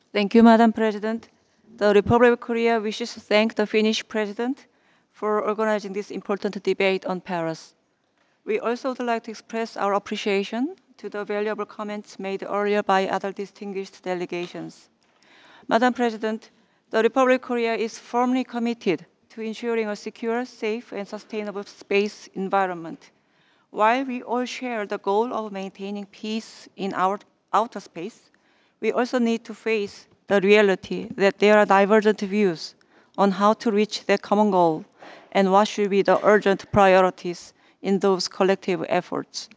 Thank you, Madam President. The Republic of Korea wishes to thank the Finnish President for organizing this important debate on Paris. We also would like to express our appreciation to the valuable comments made earlier by other distinguished delegations. Madam President, the Republic of Korea is firmly committed to ensuring a secure, safe, and sustainable space environment. While we all share the goal of maintaining peace in our outer space, we also need to face the reality that there are divergent views on how to reach that common goal and what should be the urgent priorities in those collective efforts.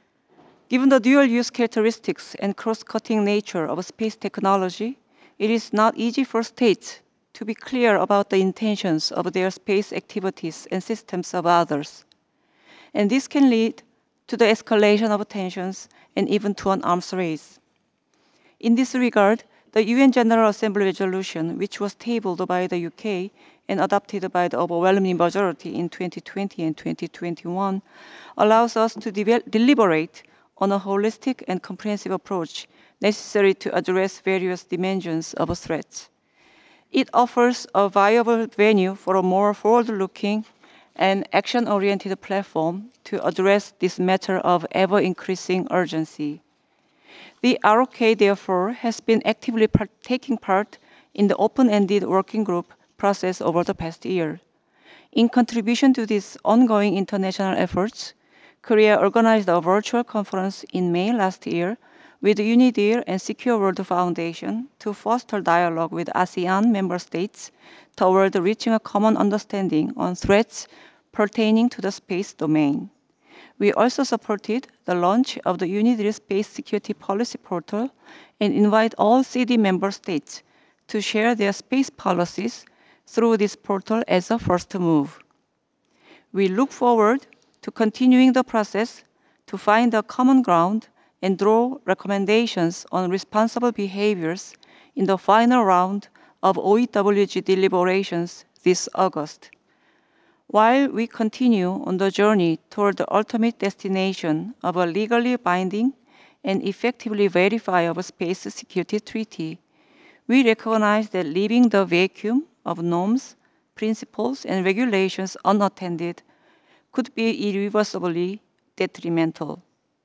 Given the dual use characteristics and cross cutting nature of space technology, it is not easy for states to be clear about the intentions of their space activities and systems of others. And this can lead to the escalation of tensions and even to an arms race. In this regard, the UN General Assembly resolution, which was tabled by the UK and adopted by the overwhelming majority in 2020 and 2021, allows us to deliberate on a holistic and comprehensive approach necessary to address various dimensions of threats. It offers a viable venue for a more forward-looking and action-oriented platform to address this matter of ever-increasing urgency. The ROK, therefore, has been actively taking part in the open-ended working group process over the past year. In contribution to these ongoing international efforts, Korea organized a virtual conference in May last year with UNIDIR and Secure World Foundation to foster dialogue with ASEAN member states toward reaching a common understanding on threats pertaining to the space domain. We also supported the launch of the UNIDIR Space Security Policy Portal and invite all CD member states to share their space policies through this portal as a first move. We look forward to continuing the process to find a common ground and draw recommendations on responsible behaviors in the final round of OEWG deliberations this August. While we continue on the journey toward the ultimate destination of a legally binding and effectively verifiable space security treaty, we recognize that leaving the vacuum of norms, principles, and regulations unattended could be irreversibly detrimental.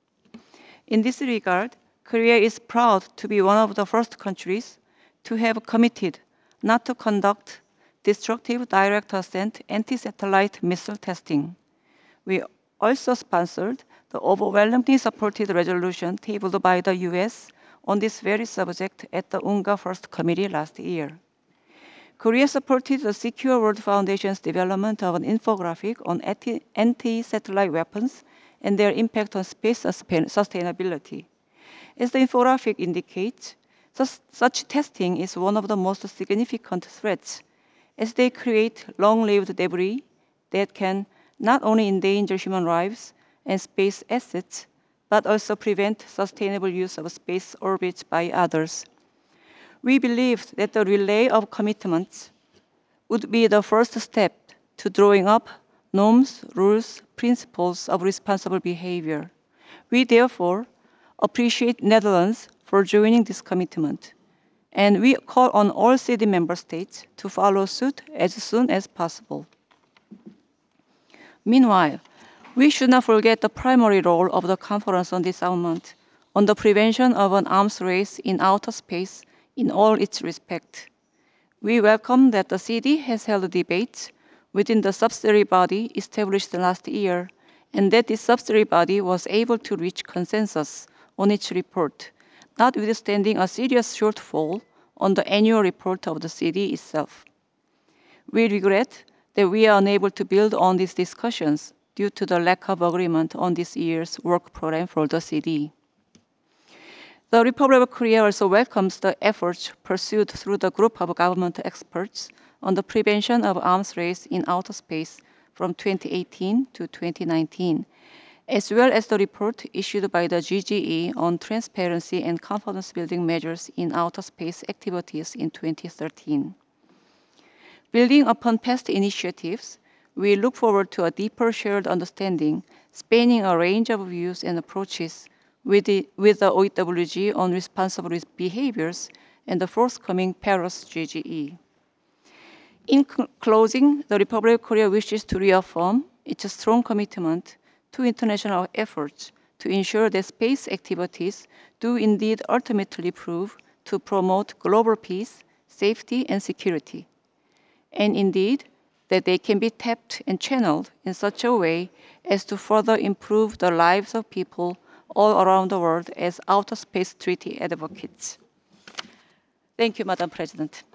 In this regard, Korea is proud to be one of the first countries to have committed not to conduct destructive direct ascent anti-satellite missile testing. We also sponsored the overwhelmingly supported resolution tabled by the US on this very subject at the UNGA First Committee last year. Korea supported the Secure World Foundation's development of an infographic on anti-satellite weapons and their impact on space sustainability. As the infographic indicates, such testing is one of the most significant threats as they create long-lived debris that can not only endanger human lives and space assets, but also prevent sustainable use of space orbits by others. We believed that the relay of commitments would be the first step to drawing up norms, rules, principles of responsible behavior. We therefore appreciate Netherlands for joining this commitment, and we call on all city member states to follow suit as soon as possible. Meanwhile, we should not forget the primary role of the Conference on Disarmament on the prevention of an arms race in outer space in all its respects. We welcome that the CD has held debates within the subsidiary body established last year, and that this subsidiary body was able to reach consensus on its report, notwithstanding a serious shortfall on the annual report of the CD itself. We regret that we are unable to build on these discussions due to the lack of agreement on this year's work program for the CD. The Republic of Korea also welcomes the efforts pursued through the group of government experts on the prevention of arms race in outer space from 2018 to 2019, as well as the report issued by the GGE on transparency and confidence building measures in outer space activities in 2013. Building upon past initiatives, we look forward to a deeper shared understanding spanning a range of views and approaches with the OEWG on responsible behaviors and the forthcoming Paris GGE. In closing, the Republic of Korea wishes to reaffirm its strong commitment to international efforts to ensure that space activities do indeed ultimately prove to promote global peace, safety, and security, and indeed that they can be tapped and channeled in such a way as to further improve the lives of people all around the world as outer space treaty advocates. Thank you, Madam President.